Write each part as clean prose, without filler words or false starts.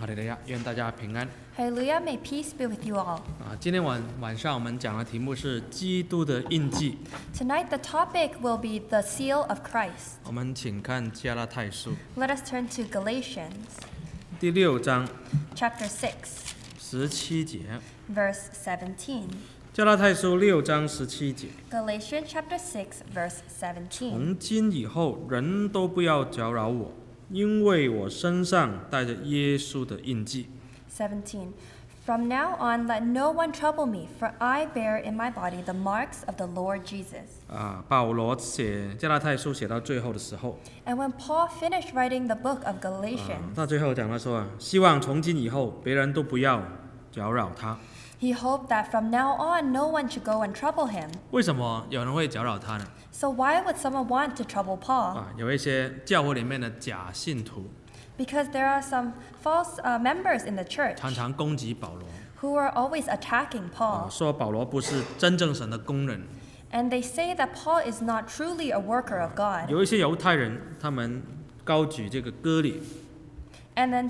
哈利路亚，愿大家平安。 Hallelujah, may peace be with you all. 今天晚上我们讲的题目是基督的印记。 Tonight the topic will be the seal of Christ. 我们请看加拉太书 Let us turn to Galatians 第6章 chapter 6, 17节。 verse 17. 加拉太书6章17节。 Galatians chapter 6, verse 17. 从今以后，人都不要搅扰我，因为我身上带着耶稣的印记。 17. From now on, let no one trouble me, for I bear in my body the marks of the Lord Jesus. 保罗写加拉太书写到最后的时候， And when Paul finished writing the book of Galatians, 他最后讲到说希望从今以后别人都不要搅扰他。 he hoped that from now on, no one should go and trouble him. 为什么有人会搅扰他呢？ So why would someone want to trouble Paul? 有一些教会里面的假信徒 Because there are some false members in the church 常常攻击保罗， who are always attacking Paul. 说保罗不是真正神的工人。 And they say that Paul is not truly a worker of God. 有一些犹太人，他们高举这个割礼， And then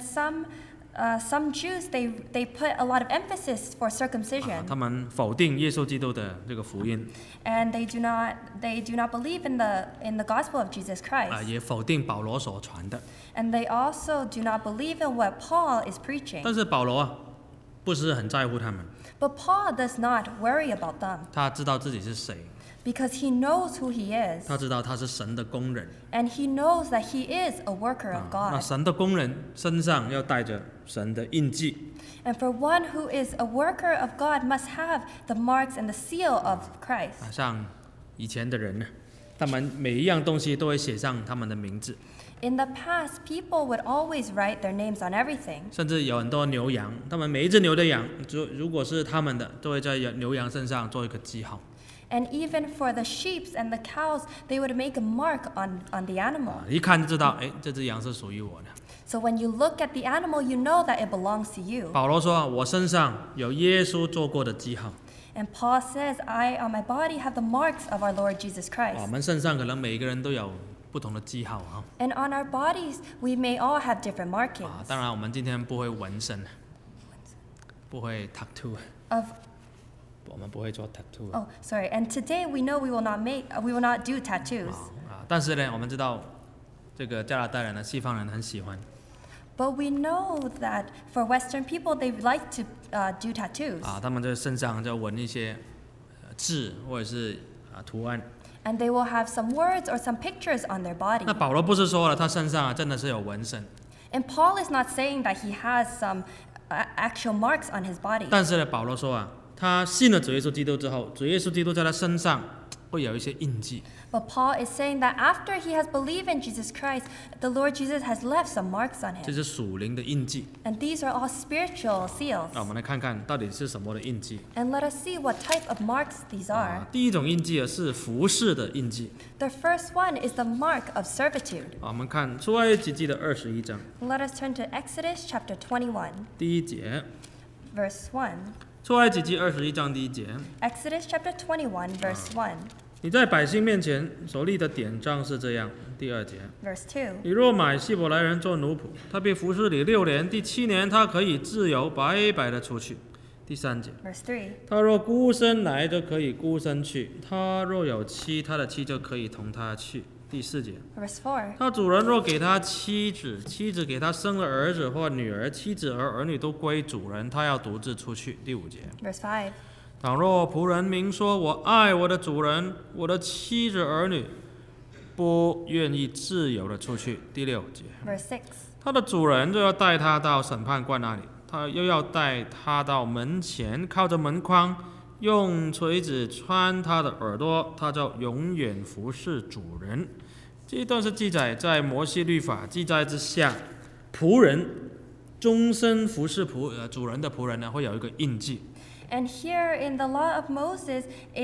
some Jews, they put a lot of emphasis for circumcision. 他们否定耶稣基督的这个福音， And they do not believe in the gospel of Jesus Christ. 也否定保罗所传的。 And they also do not believe in what Paul is preaching. 但是保罗不是很在乎他们， But Paul does not worry about them 他知道自己是谁， because he knows who he is. 他知道他是神的工人。 And he knows that he is a worker of 那 God. 神的工人身上要带着神的印记。 And for one who is a worker of God must have the marks and the seal of Christ. 像以前的人呢，他们每一样东西都会写上他们的名字， In the past, people would always write their names on everything. 甚至有很多牛羊，他们每一只牛的羊，如果是他们的，都会在牛羊身上做一个记号。 And even for the sheep and the cows, they would make a mark on the animal. 一看就知道，这只羊是属于我的。 So when you look at the animal, you know that it belongs to you. 保罗说，我身上有耶稣做过的记号。 And Paul says, I on my body have the marks of our Lord Jesus 我 Christ. 们身上可能每一个人都有不同的记号啊。 And on our bodies, we may all have different markings 当然我们今天不会纹身，不会 tattoo， of 我们不会做 tattoo。 Oh, sorry. And today we know we will not do tattoos. 但是呢，我们知道这个加拿大人呢，西方人很喜欢 But we know that for Western people, they like to do tattoos. 他们在身上就纹一些字或者是图案。 And they will have some words or some pictures on their body. 那保罗不是说了，他身上真的是有纹身， And Paul is not saying that he has some actual marks on his body. 但是呢，保罗说他信了主耶稣基督之后，主耶稣基督在他身上会有一些印记。 But Paul is saying that after he has believed in Jesus Christ, the Lord Jesus has left some marks on 这 him. 是属灵的印记。 And these are all spiritual seals. 我们来看看到底是什么的印记。 And let us see what type of marks these are. 第一种印记是服侍的印记。 The first one is the mark of servitude. 我们看出埃及记的21章 Let us turn to Exodus chapter 21, 第1节。 verse 1. 出埃及记21章第1节。 Exodus chapter 21, verse 1. 你在百姓面前所立的典章是这样。第2节。 Verse 2. 你若买希伯来人做奴仆，他必服侍你6年，第7年他可以自由白白的出去。第3节。 Verse 3. 他若孤身来，就可以孤身去；他若有妻，他的妻就可以同他去。第4节。 Verse 4. 他主人若给他妻子，妻子给他生了儿子或女儿，妻子和儿女都归主人，他要独自出去。第5节。 Verse 5. 倘若仆人明说：“我爱我的主人，我的妻子儿女，不愿意自由的出去。”第6节。 Verse 6. 他的主人就要带他到审判官那里，他又要带他到门前，靠着门框，用锤子穿他的耳朵，他就永远服侍主人。这一段是记载在摩西律法记载之下，仆人终身服侍主人的仆人呢，会有一个印记。 And here in the law of Moses,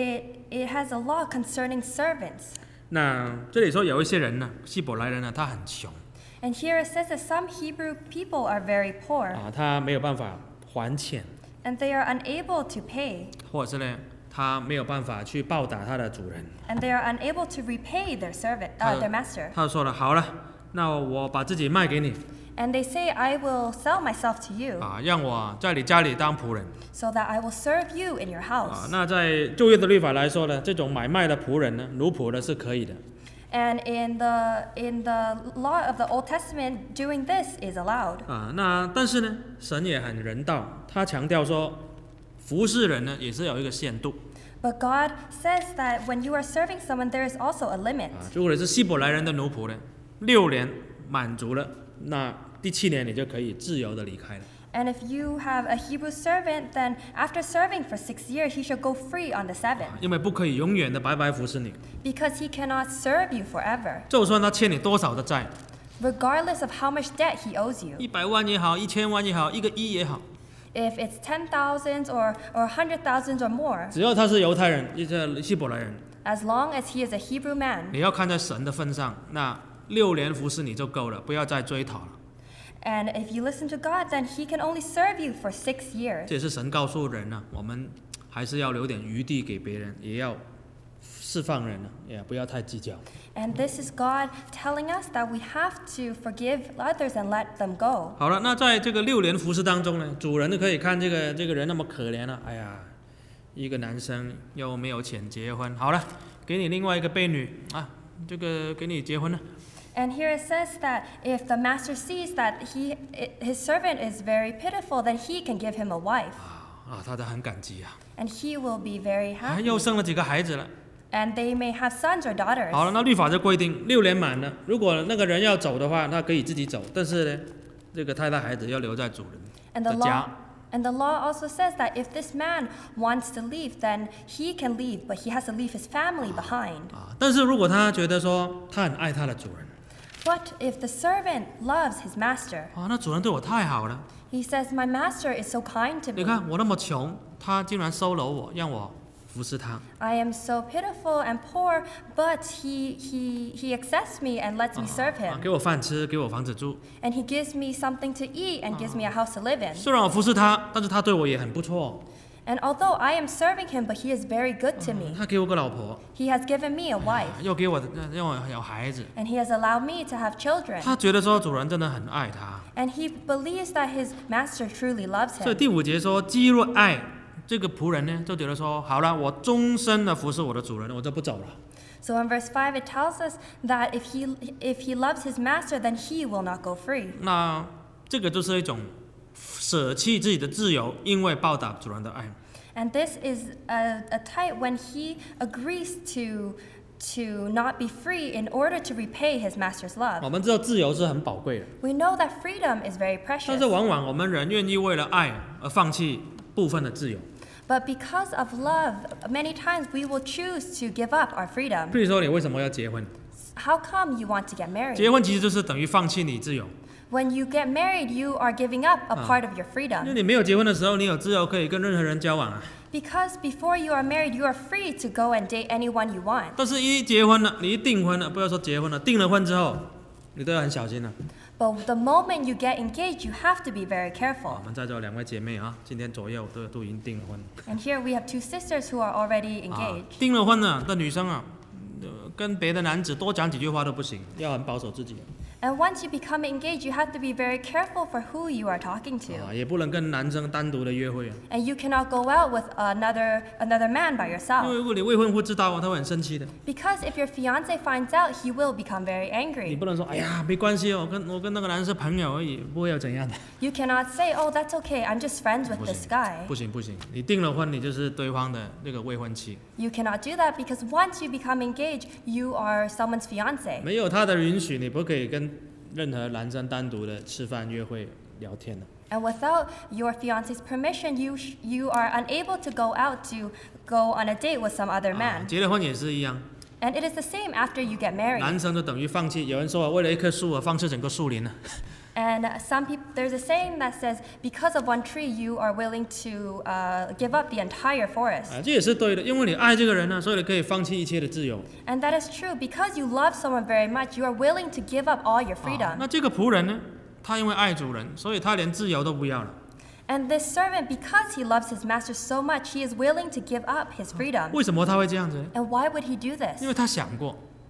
it has a law concerning servants. 那这里说有一些人呢，希伯来人呢，他很穷 And here it says that some Hebrew people are very poor, 他没有办法还钱， and they are unable to pay, 或者是呢，他没有办法去报答他的主人。 and they are unable to repay their master. 他就说了，好了，那我把自己卖给你， And they say, I will sell myself to you 让我在你家里当仆人 so that I will serve you in your house. 那在旧约的律法来说呢，这种买卖的仆人呢，奴仆呢是可以的 And in the law of the Old Testament, doing this is allowed. 那但是呢，神也很人道，他强调说，服侍人呢也是有一个限度 But God says that when you are serving someone, there is also a limit. 如果你是希伯来人的奴仆呢，6年满足了，那第7年你就可以自由的离开了。 And if you have a Hebrew servant, then after serving for 6 years, he shall go free on the 7th. 因为不可以永远的白白服侍你， Because he cannot serve you forever, 就算他欠你多少的债， regardless of how much debt he owes you. 100万也好，1000万也好，1个亿也好， If it's 10,000 or 100,000 or more, 只要他是犹太人，一个希伯来人， as long as he is a Hebrew man, 你要看在神的份上，那6年服侍你就够了，不要再追讨了。 and if you listen to God, then he can only serve you for 6 years. 这也是神告诉人呢，我们还是要留点余地给别人，也要释放人呢，也不要太计较。 And this is God telling us that we have to forgive others and let them go. 好了，那在这个6年服侍当中呢，主人可以看这个人那么可怜了，哎呀，一个男生又没有钱结婚，好了，给你另外一个婢女啊，这个给你结婚了。 And here it says that if the master sees that his servant is very pitiful, then he can give him a wife. 他就很感激啊， And he will be very happy. 又生了几个孩子了。 And they may have sons or daughters. 好了，那律法就规定6年满了，如果那个人要走的话，那可以自己走，但是呢，这个太太孩子要留在主人 And the 的家。 And the law also says that if this man wants to leave, then he can leave, but he has to leave his family behind. 但是如果他觉得说他很爱他的主人， But if the servant loves his master, 那主人对我太好了， he says, my master is so kind to 你 me. 看我那么穷，他竟然收留我，让我服侍他。 I am so pitiful and poor, but he accepts me and lets me serve him. 给我饭吃，给我房子住。 And he gives me something to eat and gives me a house to live in. 虽然我服侍他，但是他对我也很不错。 And although I am serving him, but he is very good to me. 他给我个老婆， He has given me a wife, 又给我让我有孩子。 and he has allowed me to have children. 他觉得说主人真的很爱他， And he believes that his master truly loves 所以 him. 第5节说，基若爱这个仆人呢，就觉得说，好了，我终身的服侍我的主人，我就不走了。 So in verse 5 it tells us that if he loves his master, then he will not go free. 那这个就是一种舍弃自己的自由，因为报答主人的爱。 And this is a type when he agrees to not be free in order to repay his master's 我 love. 们知道自由是很宝贵的， We know that freedom is very 但 precious. 是往往我们人愿意为了爱而放弃部分的自由。 But because of love, many times we will choose to give up our freedom. 譬如说，你为什么要结婚？ How come you want to get married? 结婚其实就是等于放弃你自由。 When you get married, you are giving up a part of your 因为 freedom. 你没有结婚的时候，你有自由可以跟任何人交往啊。 Because before you are married, you are free to go and date anyone you want. 但是，一结婚了，你一订婚了，不要说结婚了，订了婚之后，你都要很小心了。 But the moment you get engaged, you have to be very 我 careful. 们在座2位姐妹啊，今天左右都已经订了婚。 And here we have two sisters who are already engaged. 订了婚了的女生啊，跟别的男子多讲几句话都不行，要很保守自己。 And once you become engaged, you have to be very careful for who you are talking to. 也不能跟男生单独的约会啊。 And you cannot go out with another man by 因为 yourself. 如果你未婚夫知道啊，他会很生气的。 Because if your fiance finds out, he will become very 你 angry. 不能说，哎呀，没关系哦，我跟那个男生是朋友而已，不会有怎样的。 You cannot say, oh, that's okay, I'm just friends with 不 this 行 guy. 不行不行，你订了婚，你就是对方的那个未婚妻， You cannot do that because once you become engaged, you are someone's fiance. 没有他的允许，你不可以跟任何男生单独的吃饭、约会、聊天的。 And without your fiance's permission, you are unable to go out to go on a date with some other man. 结了婚也是一样， And it is the same after you get married. 男生就等于放弃。有人说，为了一棵树放弃整个树林了。 And some people, there's a saying that says, because of one tree, you are willing to give up the entire forest. 这也是对的，因为你爱这个人呢，所以你可以放弃一切的自由。 And that is true. Because you love someone very much, you are willing to give up all your 那 freedom. 这个仆人呢，他因为爱主人，所以他连自由都不要了。 And this servant, because he loves his master so much, he is willing to give up his freedom. 为什么他会这样子呢？ And why would he do this? 因为他想过，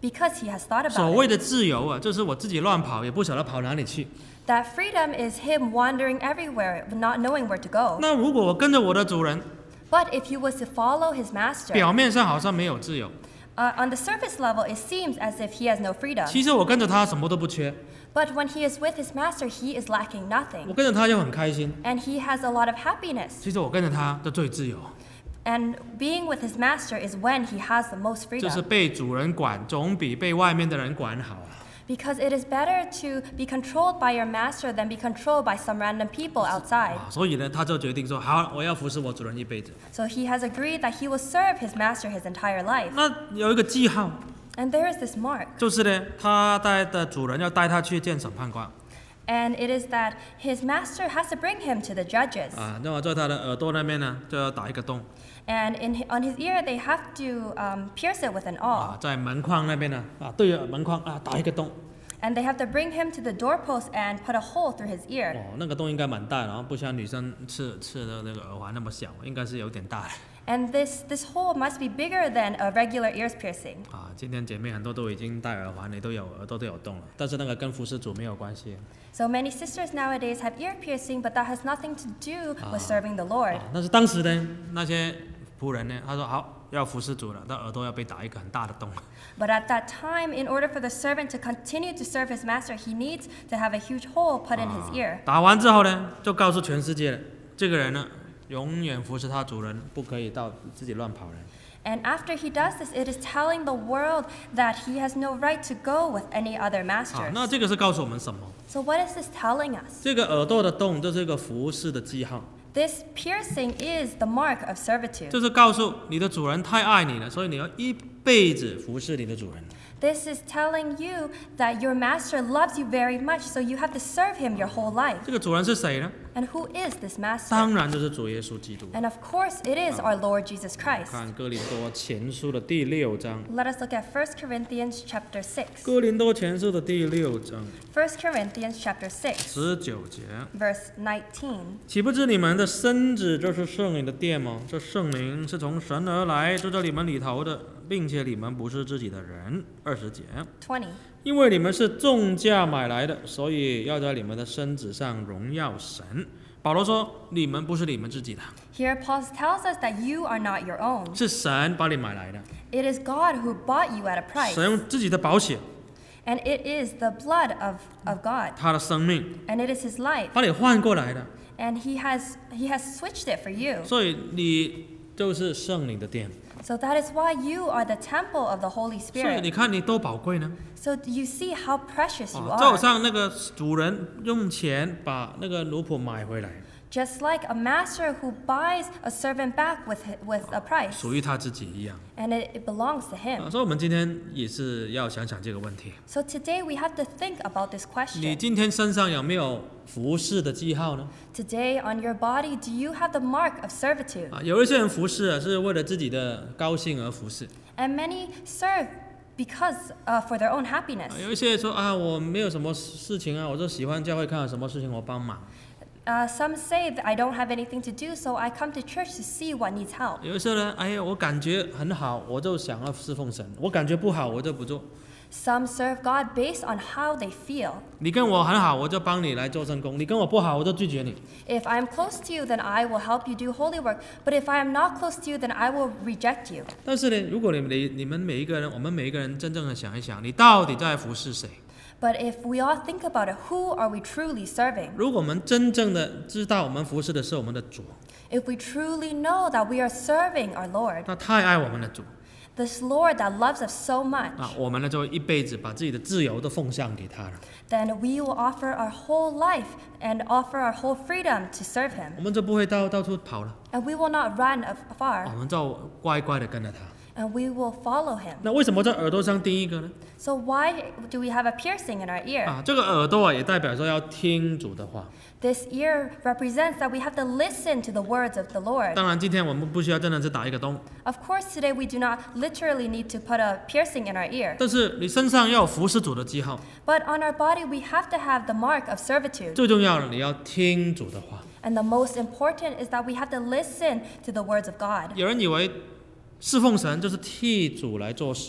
because he has thought 所 about 谓 it. 的自由啊，就是我自己乱跑，也不晓得跑哪里去。 That freedom is him wandering everywhere, but not knowing where to go. 那如果我跟着我的主人， But if he was to follow his master, 表面上好像没有自由， on the surface level, it seems as if he has no freedom. 其实我跟着他什么都不缺， But when he is with his master, he is lacking 我 nothing. 跟着他就很开心。 And he has a lot of happiness. 其实我跟着他就最自由， And being with his master is when he has the most 就是 freedom. 被主人管，总比被外面的人管好啊。 Because it is better to be controlled by your master than be controlled by some random people outside. 所以呢，他就决定说，好，我要服侍我主人一辈子。 So he has agreed that he will serve his master his entire life. 那有一个记号， And there is this mark. 就是呢，他带的主人要带他去见审判官 And it is that his master has to bring him to the judges. 啊，那么在他的耳朵那边呢，就要打一个洞 And on his ear, they have to pierce it with an 啊， awl. 在门框那边呢，啊，对着门框啊打一个洞。 And they have to bring him to the doorpost and put a hole through his ear. 哦，那个洞应该蛮大的，然后不像女生刺的那个耳环那么小，应该是有点大的 And this hole must be bigger than a regular ears piercing. 啊。今天姐妹很多都已经戴耳环，你都有耳朵都有洞了，但是那个跟服侍主没有关系 So many sisters nowadays have ear piercing, but that has nothing to do with serving the Lord. 啊。但是当时呢，那些仆人呢，他说好要服侍主了，他耳朵要被打一个很大的洞。 But at that time, in order for the servant to continue to serve his master, he needs to have a huge hole put in his ear. 打完之后呢，就告诉全世界了，这个人呢，永远服侍他主人，不可以到自己乱跑人。 And after he does this, it is telling the world that he has no right to go with any other 好， masters. 那这个是告诉我们什么？ So what is this telling us? 这个耳朵的洞，这是一个服侍的记号， This piercing is the mark of servitude. 就是告诉你的主人太爱你了，所以你要一辈子服侍你的主人。 This is telling you that your master loves you very much, so you have to serve him your whole life. 这个主人是谁呢？ And who is this master? 当然就是主耶稣基督。 And of course, it is our Lord Jesus Christ. 看哥林多前书的第6章， Let us look at 1 Corinthians chapter 6. 哥林多前书的第6章 1 Corinthians chapter 6, 19节。 verse 19. 岂不知你们的身子就是圣灵的殿吗？这圣灵是从神而来，住在你们里头的，并且你们不是自己的人。20节， 20. 因为你们是重价买来的，所以要在你们的身子上荣耀神。保罗说，你们不是你们自己的， Here, Paul tells us that you are not your own. 是神把你买来的， It is God who bought you at a price. 神用自己的宝血， And it is the blood of God. 他的生命 And it is his life. 把你换过来的， And he has switched it for you. 所以你就是圣灵的殿。 So that is why you are the temple of the Holy 所以 Spirit. 你看你多宝贵呢！ So do you see how precious you 就好 are? 像那个主人用钱把那个奴仆买回来， Just like a master who buys a servant back with a price. 属于他自己一样。 And it belongs to him. 所以我们今天也是要想想这个问题： So today we have to think about this 你 question. 今天身上有没有服侍的记号呢？ Today on your body, do you have the mark of servitude? 有一些人服侍是为了自己的高兴而服侍， And many serve because for their own happiness. 有一些说啊，我没有什么事情啊，我就喜欢教会看有什么事情我帮忙。 Some say that I don't have anything to do, so I come to church to see what needs help. 有一些人，哎呀，我感觉很好，我就想要侍奉神；我感觉不好，我就不做。 Some serve God based on how they feel. 你跟我很好，我就帮你来做圣工；你跟我不好，我就拒绝你。 If I'm close to you, then I will help you do holy work. But if I am not close to you, then I will reject you. 但是呢，如果你们每一个人，我们每一个人真正的想一想，你到底在服侍谁？ But if we all think about it, who are we truly serving? 如果我们真正的知道我们服侍的是我们的主， If we truly know that we are serving our Lord, 他太爱我们的主 this Lord that loves us so much, 啊，我们呢就一辈子把自己的自由都奉献给他了。 then we will offer our whole life and offer our whole freedom to serve Him. 我们就不会到处跑了， And we will not run 我 afar, 们就乖乖的跟着他。 and we will follow Him. 那为什么在耳朵上钉一个呢？ So why do we have a piercing in our ear? 啊，这个耳朵啊也代表说要听主的话。 This ear represents that we have to listen to the words of the Lord. 当然，今天我们不需要真的是打一个洞， Of course, today we do not literally need to put a piercing in our ear. 但是你身上要有服侍主的记号。 But on our body, we have to have the mark of servitude. 最重要的，你要听主的话。 And the most important is that we have to listen to the words of God. 有人以为侍奉神就是替主来做事，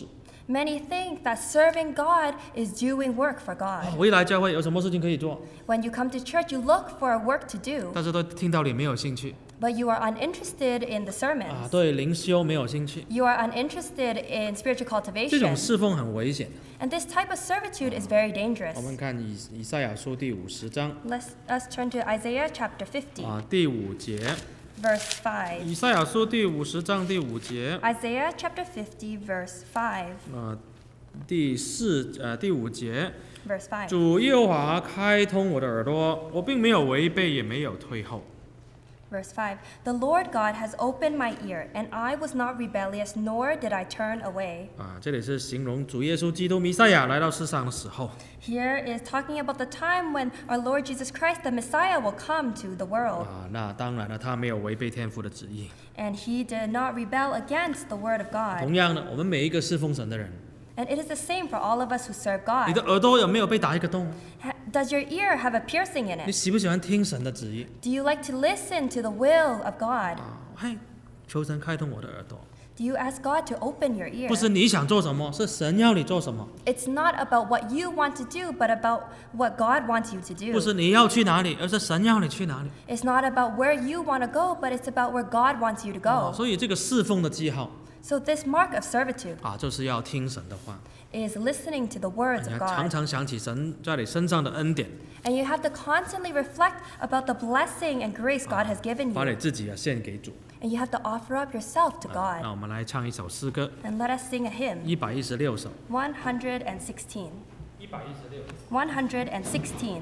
Many think that serving God is doing work for 啊 God. 我一来教会有什么事情可以做， When you come to church, you look for work to do, 但是都听道理没有兴趣 but you are uninterested in the 啊， sermons. 对灵修没有兴趣， You are uninterested in spiritual 这种 cultivation. 侍奉很危险。 And this type of servitude is very 我 dangerous. 们看以赛亚书第50章 Let's turn to Isaiah chapter 50, 啊第5节， verse 5. 以赛亚书第50章第5节， Isaiah chapter 50, verse 5. 第5节， Verse 5. 主耶和华开通我的耳朵，我并没有违背，也没有退后。 Verse 5. The Lord God has opened my ear, and I was not rebellious, nor did I turn away. 啊，这里是形容主耶稣基督弥赛亚来到世上的时候， Here is talking about the time when our Lord Jesus Christ, the Messiah, will come to the world. 啊，那当然了，他没有违背天父的旨意。 And he did not rebel against the word of 同 God. 样的，我们每一个侍奉神的人， And it is the same for all of us who serve 你的 God. 耳朵有没有被打一个洞？ Does your ear have a piercing in 你 it? 喜不喜欢听神的旨意？ Do you like to listen to the will of God? 啊，嘿，求神开通我的耳朵， Do you ask God to open your ear? 不是你想做什么，是神要你做什么； It's not about what you want to do, but about what God wants you to 不 do. 是你要去哪里，而是神要你去哪里。 It's not about where you want to go, but it's about where God wants you to 啊， go. 所以这个侍奉的记号 So this mark of servitude 啊，就是要听神的话， is listening to the words 你 of 要常 God. 常想起神在你身上的恩典， And you have to constantly reflect about the blessing and grace God has given 把你 you. 自己献给主。 And you have to offer up yourself to 啊 God. 那我们来唱一首诗歌， And let us sing a hymn, 116首。 116. 116。 116.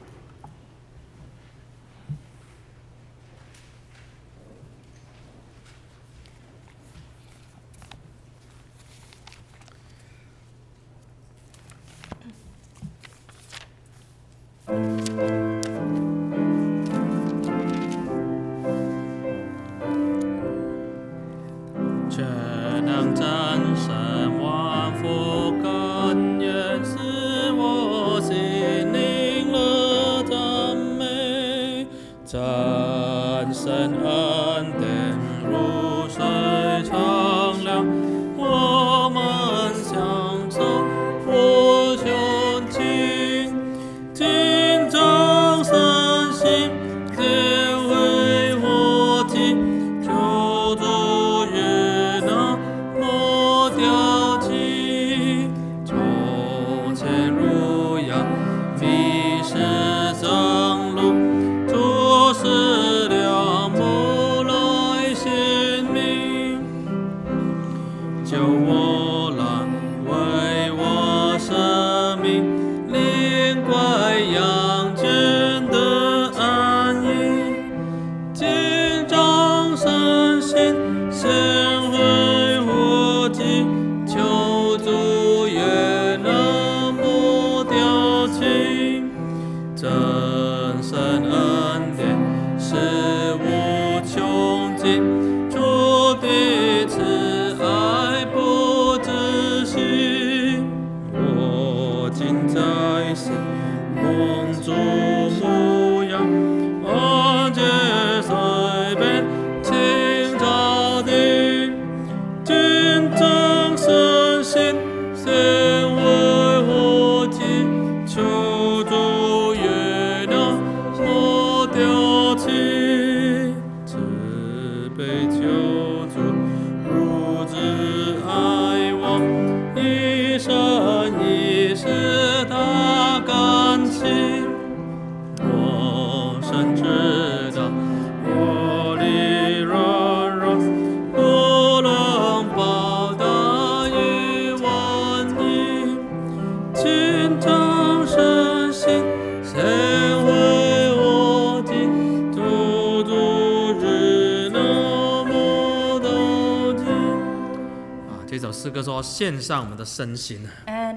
全能战胜万福根源，使我心灵了赞美，战胜恩典如水长流，我们享受我胸襟，紧张身心，皆为我己，求主悦纳我调起，从前如羊，迷失正路，主是良木来显明，救我来为我生命，灵归阳间的安逸。紧张身心，先为我己，求主悦纳我调情，真神恩典是无穷尽，主彼此爱不止息，我今在心，蒙主牧养。安歇随便清照地，紧张身心，先为我己，求主悦纳我调起，慈悲救主，如之爱我，一生一世他感情。我深知道，我力软弱，不能报答于万一。紧张身心，先为我己，主主日那么到底。啊，这首诗歌说献上我们的身心。 And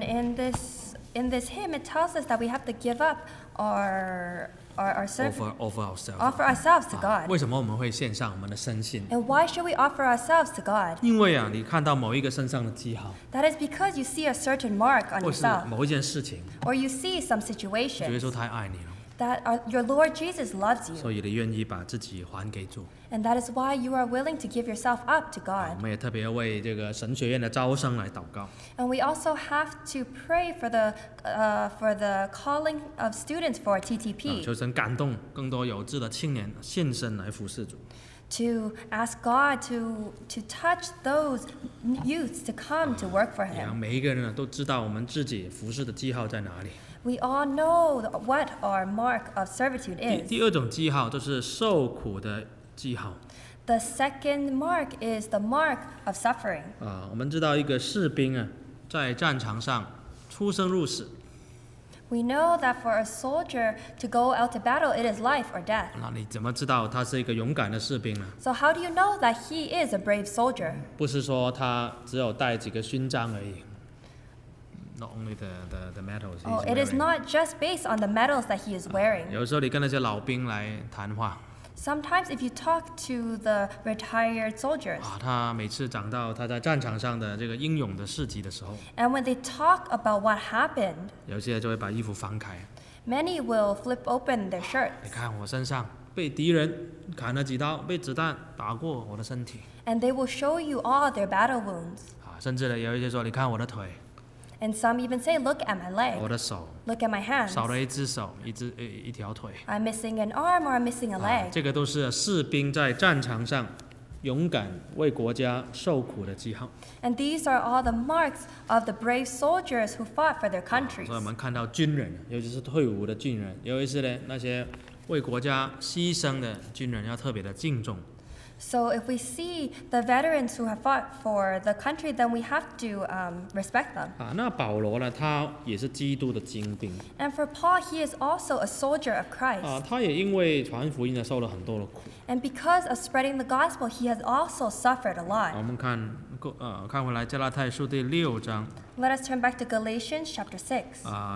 in this hymn, it tells us that we have to give up our offer ourselves。 offer ourselves to 啊 God. 为什么我们会献上我们的身心？ And why should we offer ourselves to God? 因为啊，你看到某一个身上的记号， That is because you see a certain mark on 或是 yourself, 某一件事情， or you see some 主耶 situation 稣太爱你了， that your Lord Jesus loves you. 所以你愿意把自己还给主。 And that is why you are willing to give yourself up to 我 God. 们也特别为这个神学院的招生来祷告。 And we also have to pray for the calling of students for TTP. 求神感动更多有志的青年献身来服侍主。 To ask God to touch those youths to come to work for 也让 Him. 每一个人呢都知道我们自己服侍的记号在哪里。 We all know what our mark of servitude 第 is. 二种记号就是受苦的记号。 The second mark is the mark of suffering. 我们知道一个士兵啊，在战场上出生入死， We know that for a soldier to go out to battle, it is life or death. 那你怎么知道他是一个勇敢的士兵呢？ So how do you know that he is a brave soldier? 不是说他只有带几个勋章而已。Not only the medals he's Oh, it is wearing. not just based on the medals that he is wearing. 有时候你跟那些老兵来谈话 Sometimes if you talk to the retired soldiers, 他每次讲到他在战场上的这个英勇的事迹的时候， and when they talk about what happened, 有些就会把衣服翻开。 many will flip open their shirts. 你看我身上被敌人砍了几刀，被子弹打过我的身体 And they will show you all their battle wounds. 甚至呢有一些说，你看我的腿、 And some even say, look at my 我 leg, 的手， look at my hands. 少了一只手，一条腿。 I'm missing an arm or I'm missing a leg. 这个都是士兵在战场上勇敢为国家受苦的记号。 And these are all the marks of the brave soldiers who fought for their countries. 所以我们看到军人，尤其是退伍的军人，尤其是呢那些为国家牺牲的军人，要特别的敬重。 So if we see the veterans who have fought for the country, then we have to respect them. 那保罗呢，他也是基督的精兵 And for Paul, he is also a soldier of Christ. 他也因为传福音呢受了很多的苦。 And because of spreading the gospel, he has also suffered a 我 lot. 们看回来加拉太书第6章 Let us turn back to Galatians chapter 6,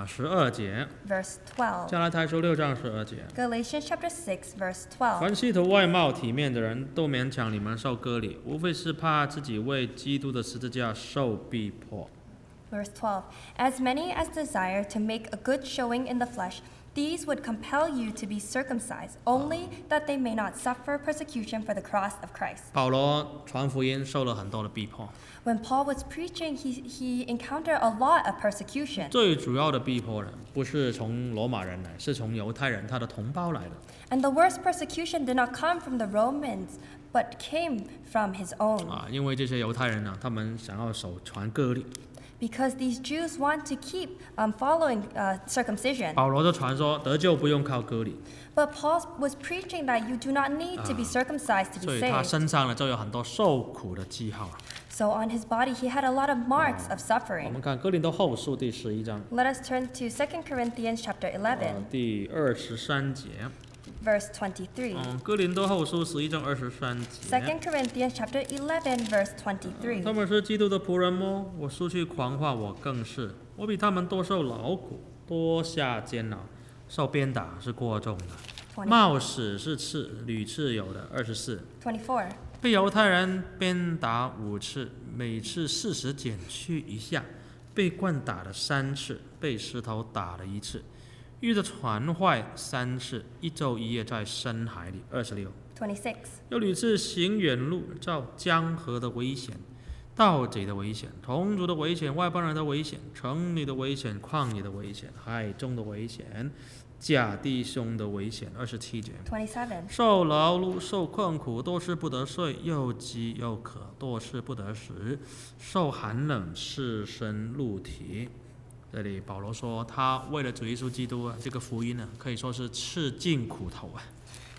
12节， verse 12. 加拉太书6章12节。 Galatians chapter 6, verse 12. 凡系图外貌体面的人都勉强你们受割礼，无非是怕自己为基督的十字架受逼迫。 Verse 12. As many as desire to make a good showing in the flesh, these would compel you to be circumcised, only that they may not suffer persecution for the cross of Christ. 保罗传福音受了很多的逼迫， When Paul was preaching, he encountered a lot of persecution. 最主要的逼迫呢，不是从罗马人来，是从犹太人他的同胞来的。 And the worst persecution did not come from the Romans, but came from his own. 因为这些犹太人呢，他们想要守传割礼。 Because these Jews want to keep following circumcision. 保罗就传说得救不用靠割礼， But Paul was preaching that you do not need to be circumcised to 所 be 以他 saved. 身上呢就有很多受苦的记号。 So on his body, he had a lot of marks of 我 suffering. 们看哥林多后书第11章， Let us turn to 2 Corinthians chapter 11, 第23节。 verse 23. 哥林多后书11章23节。 2 Corinthians chapter 11, verse 他 23. 们是基督的仆人么？我出去狂话，我更是。我比他们多受劳苦，多下监牢，受鞭打是过重的， 20 冒死是屡次有的。24， 24. 被犹太人鞭打5次，每次40减去1下，被棍打了3次，被石头打了1次，遇着船坏3次，1昼1夜在深海里。26， 26. 又屡次行远路，照江河的危险，盗贼的危险，同族的危险，外邦人的危险，城里的危险，旷野的危险，海中的危险，假弟兄的危险。27节， 27. 受劳碌，受困苦，多事不得睡，又饥又渴，多事不得食，受寒冷，赤身露体。这里保罗说，他为了主耶稣基督这个福音呢，可以说是吃尽苦头啊。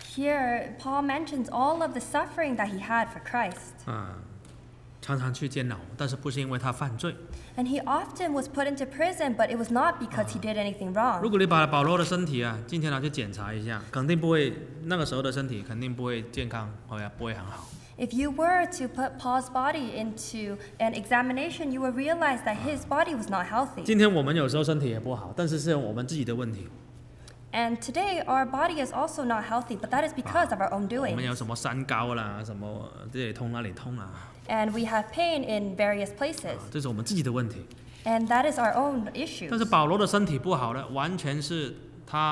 Here, Paul mentions all of the suffering that he had for Christ. 常常去监牢，但是不是因为他犯罪。 And he often was put into prison, but it was not because he did anything 如 wrong. 果你把保罗的身体今天拿去检查一下，肯定不会，那个时候的身体肯定不会健康，不会很好。 If you were to put Paul's body into an examination, you would realize that his body was not healthy. 今天我们有时候身体也不好，但是是我们自己的问题。 And today, our body is also not healthy, but that is because of our own 我们有 doing. 什么三高啦，什么这里痛那里痛啊， And we have pain in various places. 这是我们自己的问题。 And that is our own 但 issue. 是保罗的身体不好呢，完全是他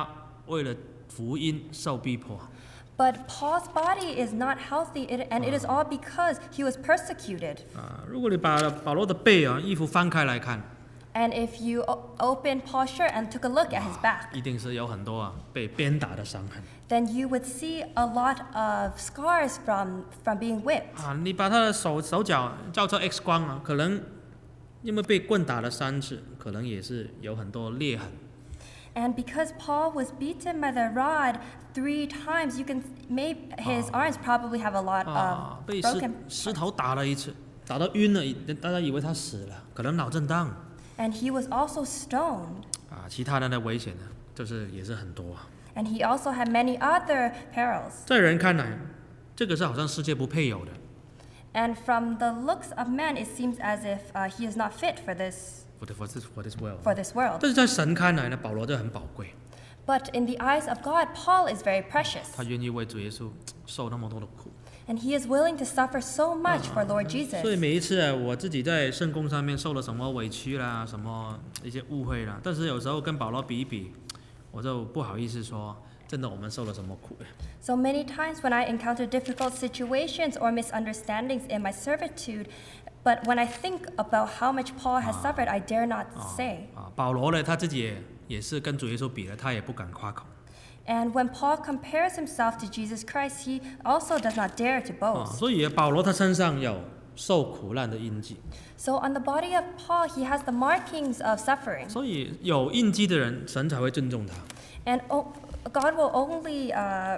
为了福音受逼迫。 But Paul's body is not healthy, and it is all because he was persecuted. 如果你把保罗的背衣服翻开来看， And if you open Paul's shirt and took a look at his back, 一定是有很多被鞭打的伤痕。 then you would see a lot of scars from being whipped. 你把他的手脚照出 X 光可能因为被棍打了3次，可能也是有很多裂痕。 And because Paul was beaten by the rod 3 times, you can make his arms probably have a lot of 被 broken. 石头打了1次，打到晕了，大家以为他死了，可能脑震荡。 And he was also stoned. 其他人的危险呢，就是也是很多。 And he also had many other perils. 在人看来，这个是好像世界不配有的。 And from the looks of men, it seems as if he is not fit for this For this world. world. 但是在神看来呢，保罗就很宝贵， But in the eyes of God, Paul is very precious. 他愿意为主耶稣受那么多的苦。 And he is willing to suffer so much for Lord 所以 Jesus. 每一次我自己在圣工上面受了什么委屈啦，什么一些误会啦，但是有时候跟保罗比一比，我就不好意思说，真的我们受了什么苦。 So many times when I encounter difficult situations or misunderstandings in my servitude, but when I think about how much Paul has suffered, I dare not say. 保罗呢，他自己也是跟主耶稣比了，他也不敢夸口。 And when Paul compares himself to Jesus Christ, he also does not dare to boast. 所以保罗他身上有受苦难的印记， So on the body of Paul, he has the markings of suffering. 所以有印记的人，神才会尊重他。 And God will only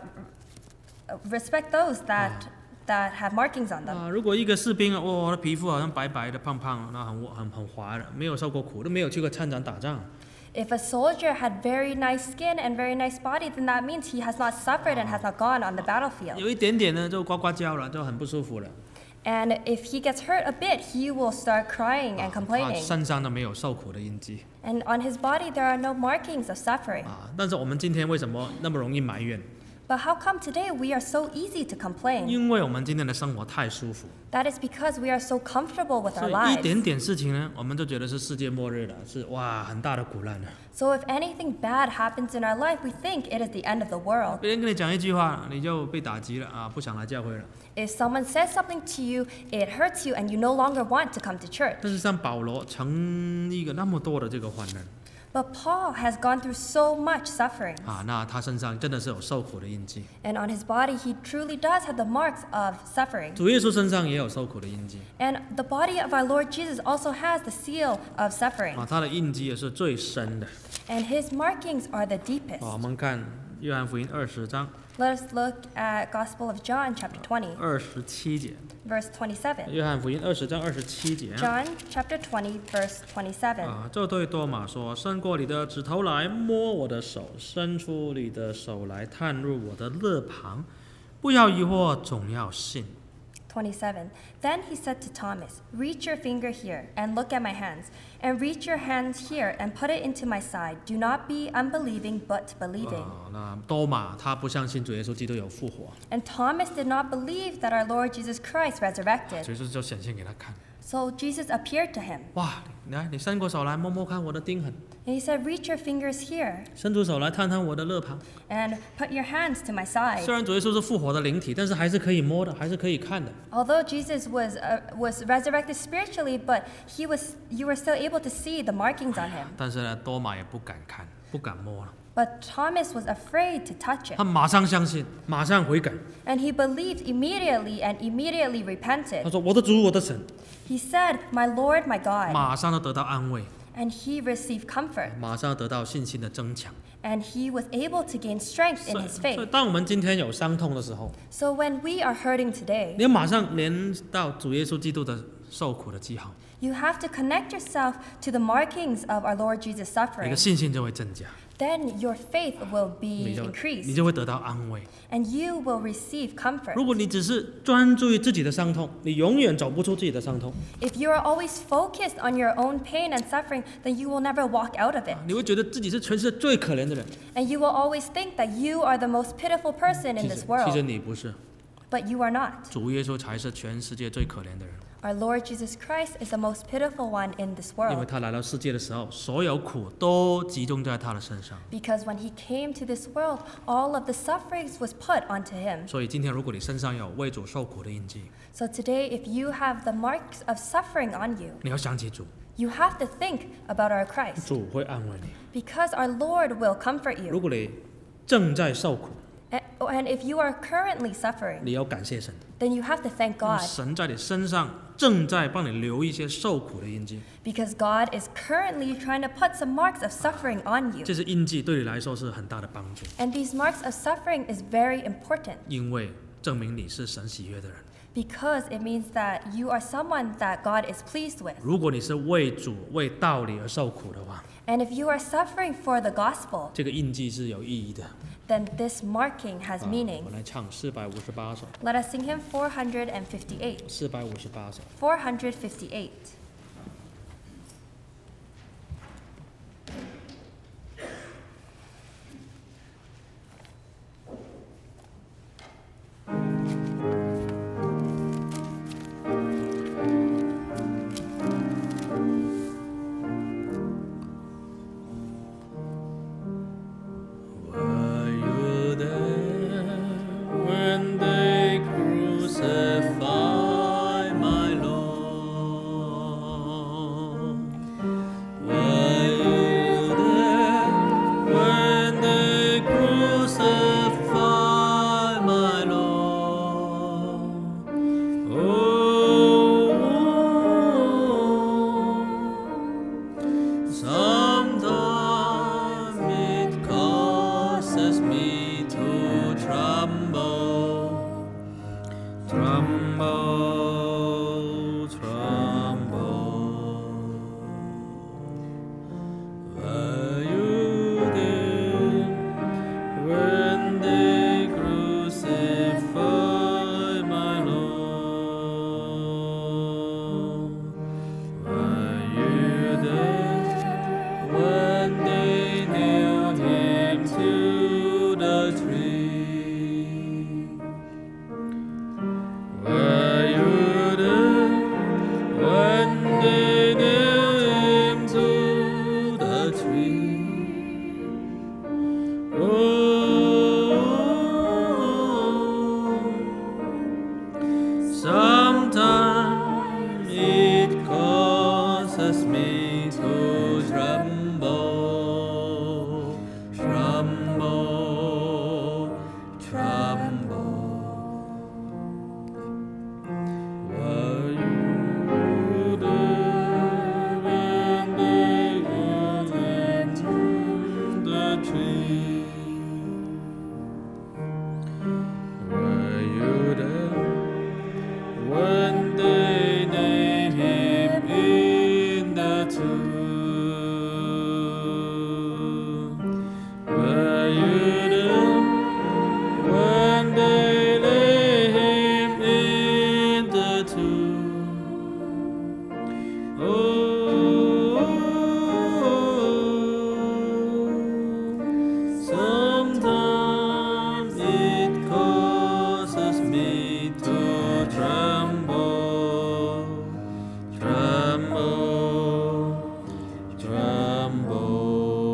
respect those that have markings on them. 如果一个士兵他的皮肤好像白白的、胖胖，那很滑的，没有受过苦，都没有去过参战打仗。 If a soldier had very nice skin and very nice body, then that means he has not suffered and has not gone on the battlefield. 有一点点呢，就呱呱叫了，就很不舒服了。 And if he gets hurt a bit, he will start crying and 他 complaining. 身上都没有受苦的印记。 And on his body, there are no markings of suffering. 但是我们今天为什么那么容易埋怨？ But how come today we are so easy to complain? 因为我们今天的生活太舒服， That is because we are so comfortable with 所 our 以一 lives. 点点事情呢，我们就觉得是世界末日了，是很大的苦难了。 So if anything bad happens in our life, we think it is the end of the world. 别人跟你讲一句话，你就被打击了不想来教会了。 If someone says something to you, it hurts you and you no longer want to come to church. 但是像保罗曾历了那么多的这个患难 But Paul has gone through so much suffering. 那他身上真的是有受苦的印记。 And on his body, he truly does have the marks of suffering. 主耶稣身上也有受苦的印记 And the body of our Lord Jesus also has the seal of suffering. 他的印记也是最深的 And his markings are the deepest. 我们看约翰福音20章 Let us look at Gospel of John, chapter 20, 27节。 verse 27. 约翰福音20章27节。 John, chapter 20, verse 27. 就对多马说：“伸过你的指头来摸我的手，伸出你的手来探入我的肋旁，不要疑惑，总要信。” 27. Then he said to Thomas, "Reach your finger here and look at my hands, and reach your hand here and put it into my side. Do not be unbelieving, but believing." 那多马他不相信主耶稣基督有复活， And Thomas did not believe that our Lord Jesus Christ 主 resurrected. 耶稣就显现给他看。 So Jesus appeared to him, 哇，来，你伸过手来摸摸看我的钉痕， and he said, "Reach your fingers here 伸出手来探探我的肋旁。 and put your hands to my side." 虽然主耶稣是复活的灵体，但是还是可以摸的，还是可以看的。 Although Jesus was resurrected spiritually, but you were still able to see the markings on him. 但是呢，多马也不敢看，不敢摸了。 But Thomas was afraid to touch it, 他马上相信，马上悔改。 and he believed immediately and immediately 他 repented. 说：“我的主，我的神。” He said, "My Lord, my God." 马上就得到安慰， And he received comfort, 马上得到信心的增强。 and he was able to gain strength in 所以 his 所以 faith. 当我们今天有伤痛的时候， So when we are hurting today, 你要马上连到主耶稣基督的受苦的记号， you have to connect yourself to the markings of our Lord Jesus' 你 suffering. 的信心就会增加， Then your faith will 你 be 就 increased, 就会得到安慰。 and you will receive comfort. 如果你只是专注于自己的伤痛，你永远走不出自己的伤痛， If you are always focused on your own pain and suffering, then you will never walk out of it. 你会觉得自己是全世界最可怜的人。 And you will always think that you are the most pitiful person 其 in 实 this 其实 world. 你不是， But you are not. 主耶稣才是全世界最可怜的人。 Our Lord Jesus Christ is the most pitiful one in this 因为 world 他来到世界的时候，所有苦都集中在他的身上。 because when he came to this world, all of the sufferings was put onto him. 所以今天，如果你身上有为主受苦的印记， So today, if you have the marks of suffering on you, 你要想起主， you have to think about our Christ 主会安慰你。 because our Lord will comfort 如 you. 果你正在受苦， And if you are currently suffering, 你要感谢神， then you have to thank 因为 God 神在你身上正在帮你留一些受苦的印记。 because God is currently trying to put some marks of suffering on you. 这些印记对你来说是很大的帮助， And these marks of suffering is very important 因为证明你是神喜悦的人。 because it means that you are someone that God is pleased with. 如果你是为主、为道理而受苦的话， And if you are suffering for the gospel, 这个印记是有意义的。 then this marking has 我 meaning. 们来唱458首， Let us sing hymn 458. 458首。 458. Were you there when they crucify my Lord? Were you there when they crucify my Lord? Sometimes it causes me to tremble, tremble, tremble. Were you there when they crucify my Lord? Were you there when they nailed him to the tree? Were you there when they nailed him to the tree? Sometimes it causes me to tremble, tremble, tremble. Were you there when they nailed him to the tree? Were you there when they nailed him in the tomb? Were you there when they laid him in the tomb? Sometimes it causes me to tremble, tremble, tremble.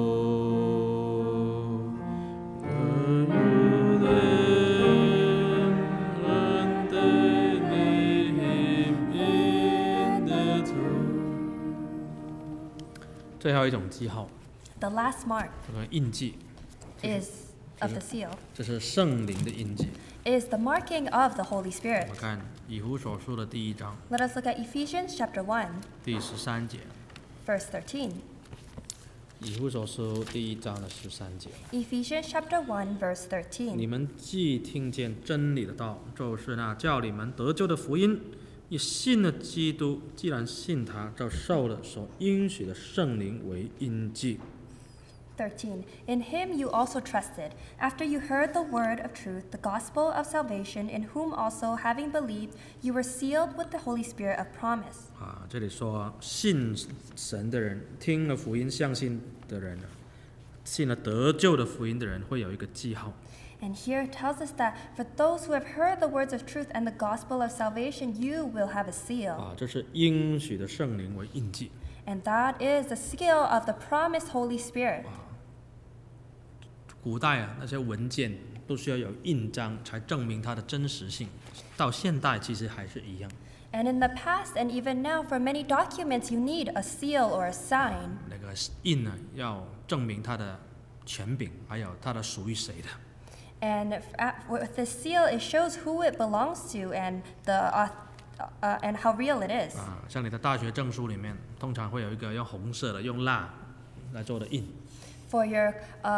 Were you there when they laid him in the tomb? 最后一种记号， The last mark 这个印记， is of the seal. 这是圣灵的印记。 Is the marking of the Holy 我 Spirit. 们看以弗所书的第1章 Let us look at Ephesians chapter 1, 第13节， verse 13. 以弗所书第1章的13节。 Ephesians chapter 1, verse 你 13. 们既听见真理的道，就是那叫你们得救的福音，也信了基督，既然信他，就受了所应许的圣灵为印记。 13. In him you also trusted, after you heard the word of truth, the gospel of salvation, in whom also, having believed, you were sealed with the Holy Spirit of promise. 这里说信神的人，听了福音相信的人，信了得救的福音的人，会有一个记号。 And here it tells us that for those who have heard the words of truth and the gospel of salvation, you will have a seal. 这是应许的圣灵为印记。 And that is the seal of the promised Holy Spirit. 古代那些文件都需要有印章才证明它的真实性，到现代其实还是一样。 And in the past and even now, for many documents, you need a seal or a sign. 那个印呢，要证明它的权柄，还有它的属于谁的。 And with the seal, it shows who it belongs to and and how real it is. 像你的大学证书里面，通常会有一个用红色的、用蜡来做的印。 For your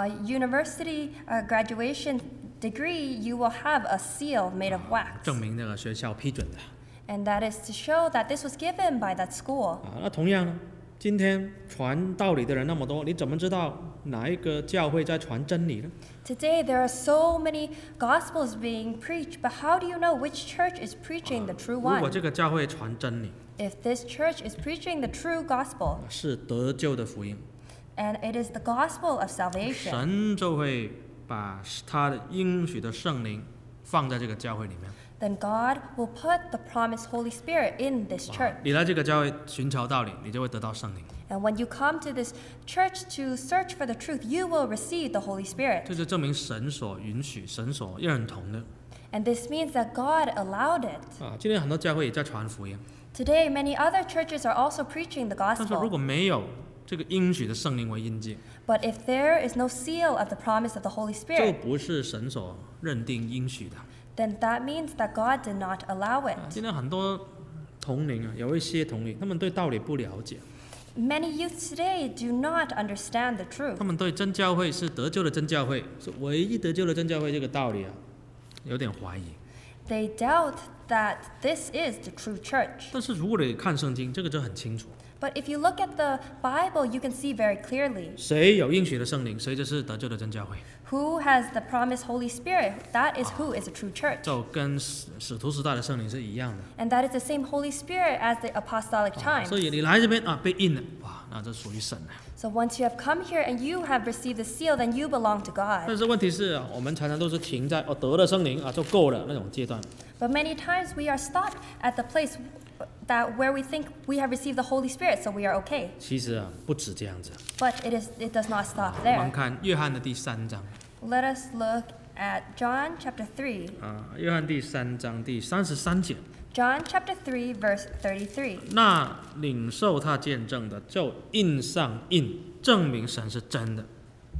university graduation degree, you will have a seal made of wax. 证明那个学校批准的。 And that is to show that this was given by that school. 那同样呢，今天传道理的人那么多，你怎么知道哪一个教会在传真理呢？ Today, there are so many gospels being preached, but how do you know which church is preaching the true 如果 one? 这个教会传真理， If this church is preaching the true gospel, 是得救的福音， and it is the gospel of salvation, 神就会把他的应许的圣灵放在这个教会里面。 then God will put the promised Holy Spirit in this church. 你来这个教会寻求道理，你就会得到圣灵。 And when you come to this church to search for the truth, you will receive the Holy Spirit. 这就证明神所允许、神所认同的。 And this means that God allowed it. 今天很多教会也在传福音， Today, many other churches are also preaching the 但是如 gospel. 果没有这个应许的圣灵为印记， But if there is no seal of the promise of the Holy 就 Spirit, 不是神所认定应许的。 then that means that God did not allow it. 今天很多同龄有一些同龄，他们对道理不了解， Many youth today do not understand the 他 truth. 们对真教会是得救的真教会，是唯一得救的真教会这个道理有点怀疑。 They doubt that this is the true church. 但是如果你看圣经，这个就很清楚， But if you look at the Bible, you can see very clearly 谁有应许的圣灵，谁就是得救的真教会。 who has the promised Holy Spirit. That is who is a true church. 就跟使徒时代的圣灵是一样的。 And that is the same Holy Spirit as the apostolic times. 所以你来这边被印了，哇，那这属于神了。 So once you have come here and you have received the seal, then you belong to God. 但是问题是我们常常都是停在得了圣灵就够了那种阶段。 But many times we are stopped at the place where we think we have received the Holy Spirit, so we are okay. 其实不止这样子。 But it does not stop 我们 there. 看约翰的第3章。 Let us look at John chapter 3. 约翰第3章第33节。 John chapter 3, verse 33. 那领受他见证的，就印上印，证明神是真的。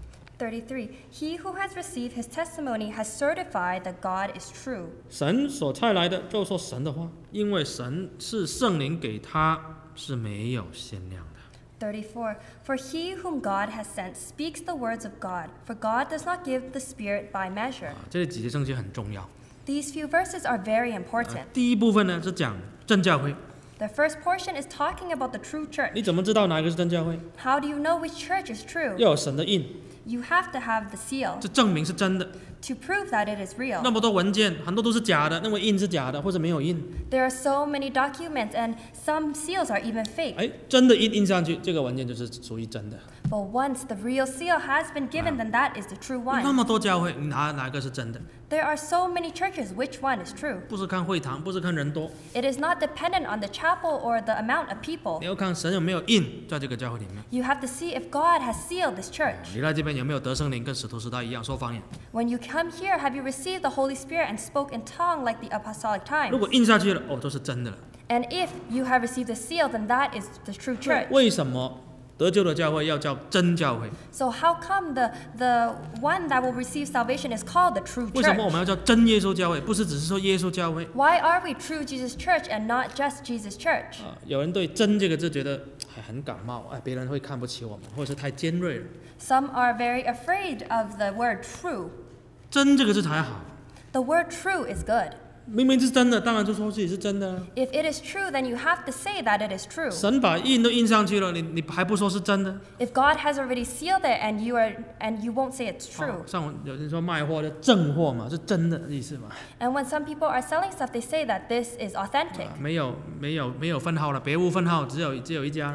33. He who has received his testimony has certified that God is true. 神所差来的，就说神的话，因为神是圣灵给他，是没有限量的。 34. For he whom God has sent speaks the words of God, for God does not give the Spirit by measure. 这几节圣经很重要。 These few verses are very important. 第一部分呢是讲真教会， The first portion is talking about the true church. 你怎么知道哪一个是真教会？ How do you know which church is true? 要有神的印， You have to have the seal 这证明是真的。 to prove that it is 那 real. 么多文件，很多都是假的，那么印是假的，或者没有印。 There are so many documents and some seals are even fake. 真的印上去，这个文件就是属于真的。 But once the real seal has been given, then that is the true 那 one. 么多教会，哪个是真的？ There are so many churches. Which one is true? 不是看会堂，不是看人多， It is not dependent on the chapel or the amount of people. 你要看神有没有印在这个教会里面。 You have to see if God has sealed this church. 你来这边有没有得圣灵，跟使徒时代一样说方言？ When you come here, have you received the Holy Spirit and spoke in tongue like the apostolic 如 times? 果印下去了，都是真的了。 And if you have received the seal, then that is the true church. 为什么得救的教会要叫真教会？ So how come the one that will receive salvation is called the true 为什么我 church? 们要叫真耶稣教会？不是只是说耶稣教会。 Why are we true Jesus church and not just Jesus church? 有人对真这个字觉得很感冒，别人会看不起我们，或者是太尖锐了。 Some are very afraid of the word true. 真这个字才好， The word true is good. 明明是真的，当然就说自己是真的啊。 If it is true, then you have to say that it is true. 神把印都印上去了，你还不说是真的？ If God has already sealed it and you won't say it's true. 像有人说卖货就正货嘛，是真的意思嘛？ And when some people are selling stuff, they say that this is authentic. 没有分号了，别无分号，只有一家了。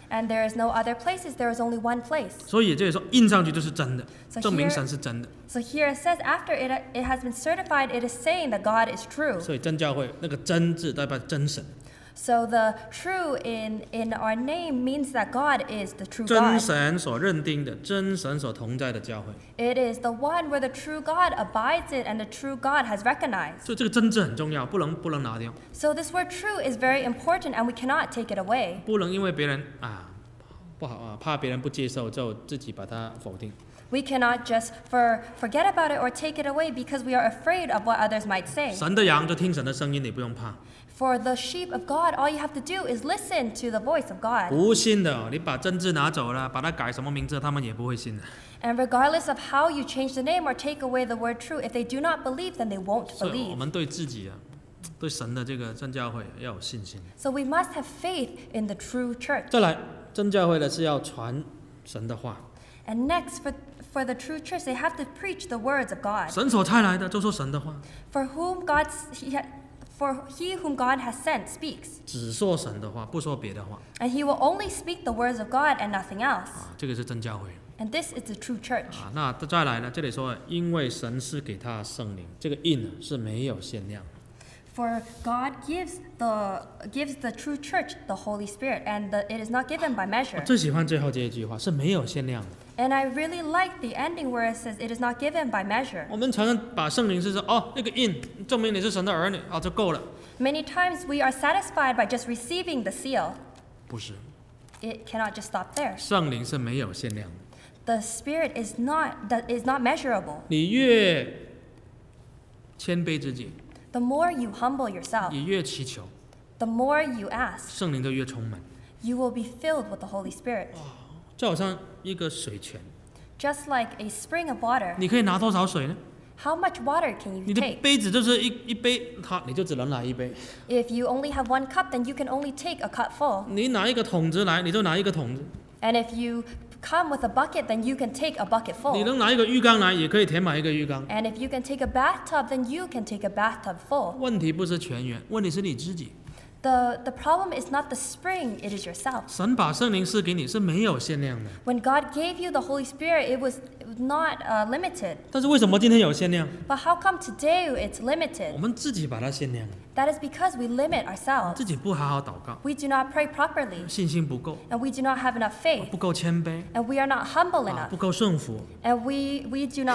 And there is no other places, there is only one place. 所以这里说印上去就是真的， So 证明 here- 神是真的。 So here it says after it has been certified, it is saying that God is true. 所以真教会那个真字代表真神， So the true in our name means that God is the true 真 God. 神所认定的，真神所同在的教会。 It is the one where the true God abides in and the true God has recognized. 所以这个真字很重要，不能拿掉， So this word true is very important and we cannot take it away. 不能因为别人不好怕别人不接受，就自己把它否定。 We cannot just forget about it or take it away because we are afraid of what others might say. 神的羊就听神的声音，你不用怕。 For the sheep of God, all you have to do is listen to the voice of God. 不信的，你把真字拿走了，把它改什么名字，他们也不会信的。 And regardless of how you change the name or take away the word true, if they do not believe, then they won't 所以我 believe. 们对自己对神的这个真教会要有信心。 So we must have faith in the true church. 再来，真教会的是要传神的话， And next, for the true church, they have to preach the words of God. 神所差来的就说神的话， For he whom God has sent speaks, 只说神的话，不说别的话 and he will only speak the words of God and nothing else. 这个是真教会 And this is the true church. 那再来呢？这里说，因为神是给他圣灵，这个印是没有限量。 For God gives the true church the Holy Spirit, and it is not given by 我 measure. 最喜欢最后这一句话，是没有限量的。 And I really like the ending where it says it is not given by measure. 我们常常把圣灵是说，那个印证明你是神的儿女，就够了。 Many times we are satisfied by just receiving the seal. 不是， It cannot just stop there. 圣灵是没有限量的。 The Spirit is not measurable. 你越谦卑自己， The more you humble yourself, 你越祈求， the more you ask, 圣灵就越充满。 you will be filled with the Holy Spirit. 就好像一个水泉， Just like a spring of water. 你可以拿多少水呢？ How much water can you 你的 take? 杯子就是一杯，你就只能拿一杯。 If you only have one cup, then you can only take a cup full. 你拿一个桶子来，你就拿一个桶子。 And if you come with a bucket, then you can take a bucket 你 full. 能拿一个浴缸来，也可以填满一个浴缸。 And if you can take a bathtub, then you can take a bathtub full. 问题不是泉源，问题是你自己。 The problem is not the spring, it is yourself. 神把圣灵赐给你是没有限量的， When God gave you the Holy Spirit, it was not limited. 但是为什么今天有限量？ But how come today it's 我 limited? 们自己把它限量， That is because we limit ourselves. 自己不好好祷告， We do not pray properly, 信心不够， and we do not have enough faith, 不够谦卑， and we are not humble enough, 不够顺服， and we do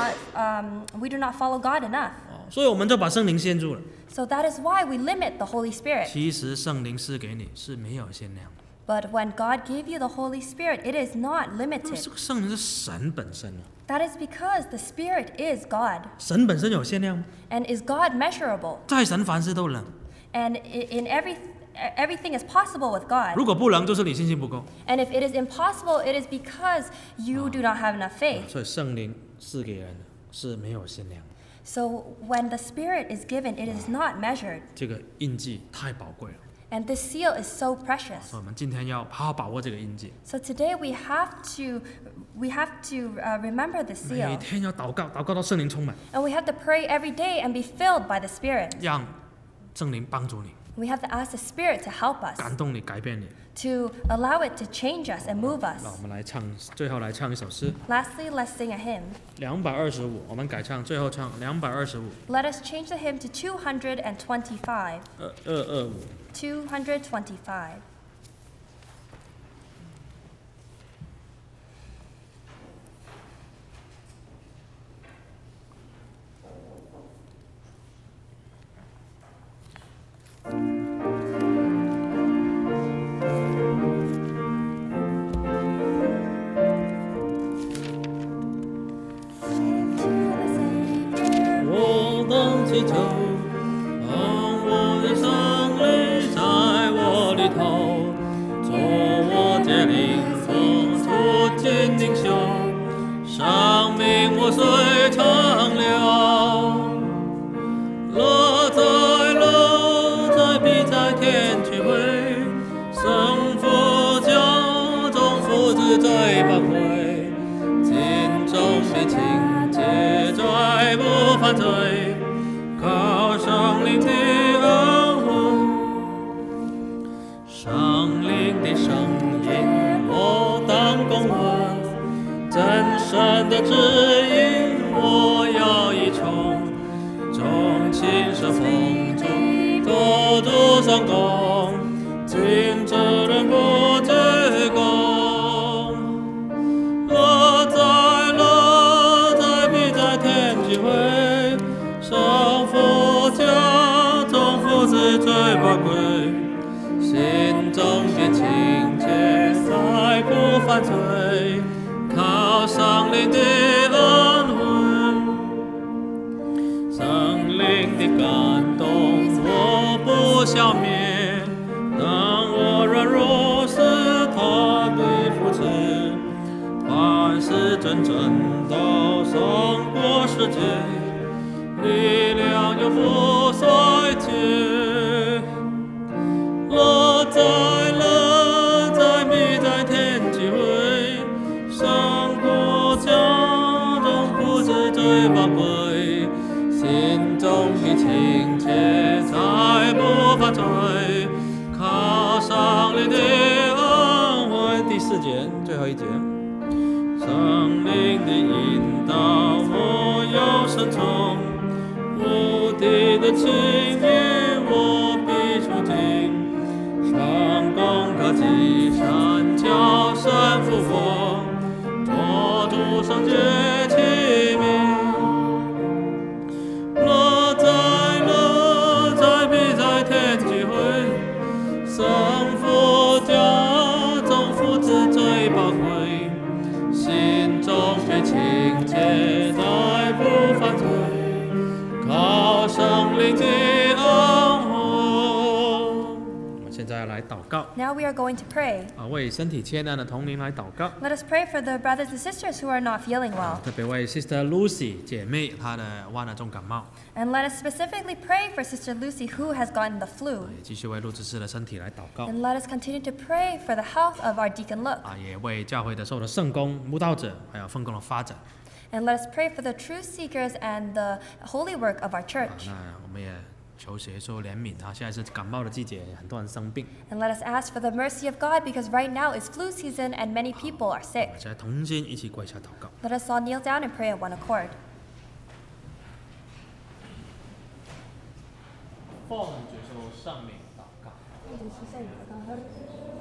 not follow God enough. 所以我们就把圣灵限住了。 So that is why we limit the Holy Spirit. 其实圣灵赐给你是没有限量， But when God gave you the Holy Spirit, it is not 因为 limited. 这个圣灵是神本身啊， That is because the Spirit is God. 神本身有限量吗？ And is God measurable? 在神凡事都能， And in everything is possible with God. 如果不能，就是你信心不够。 And if it is impossible, it is because you do not have enough faith. 所以圣灵赐给人的是没有限量的， So when the Spirit is given, it is not measured. 这个印记太宝贵了。 And this seal is so precious. 所以我们今天要好好把握这个印记， So today we have to remember the 每 seal. 天要祷告，祷告到圣灵充满， And we have to pray every day and be filled by the Spirit. 让圣灵帮助你， We have to ask the Spirit to help us, 感动你，改变你。 to allow it to change us and move 那 us. 我们来唱，最后来唱一首诗， Lastly, let's sing a hymn. 225，我们改唱，最后唱225， Let us change the hymn to 225. 225。 225. Sing to the Savior. 我能祈求，让我的圣灵在我里头，做我这灵魂促进灵修，生命我随长流。乐在必在天去会，生父家中父子在反悔，心中的情节再不犯罪，靠圣灵的恩惠，圣灵的声音。 真神的指引，我要依从。众青蛇风中，多度上供，君之人不知公。乐在必在天际会，圣父家中父子最宝贵。心中的情切，再不犯罪，靠上灵的恩惠，圣灵的感动，我不消灭。当我软弱时，他的扶持，凡事真正都胜过世界，力量永不衰竭。乐在必在天际会，胜过家中父子最宝贵。心中的情切，再不犯罪，靠上灵的恩惠。第4节，最后一节。圣灵的引导，我要顺从。无敌的情意，我必出听。成功可击山叫神复活，捉住圣洁器皿。乐在必在天际会，圣父家中父子最宝贵。心中的情切，再不犯罪，靠圣灵的恩惠。现在来祷告。 Now we are going to pray. 为身体欠难的同龄来祷告。 Let us pray for the brothers and sisters who are not feeling well. 特别为 Sister Lucy 姐妹她的患了重感冒。 And let us specifically pray for Sister Lucy who has gotten the flu. 也继续为陆执事的身体来祷告。 And let us continue to pray for the health of our deacon Luke. 也为教会的受的圣工、慕道者还有奉工的发展。 And let us pray for the truth seekers and the holy work of our church. 那我们也求耶稣怜悯他，现在是感冒的季节，很多人生病。 And let us ask for the mercy of God because right now is flu season and many people are sick. 现在同心一起跪下祷告。 Let us all kneel down and pray at one accord. 奉主圣名祷告。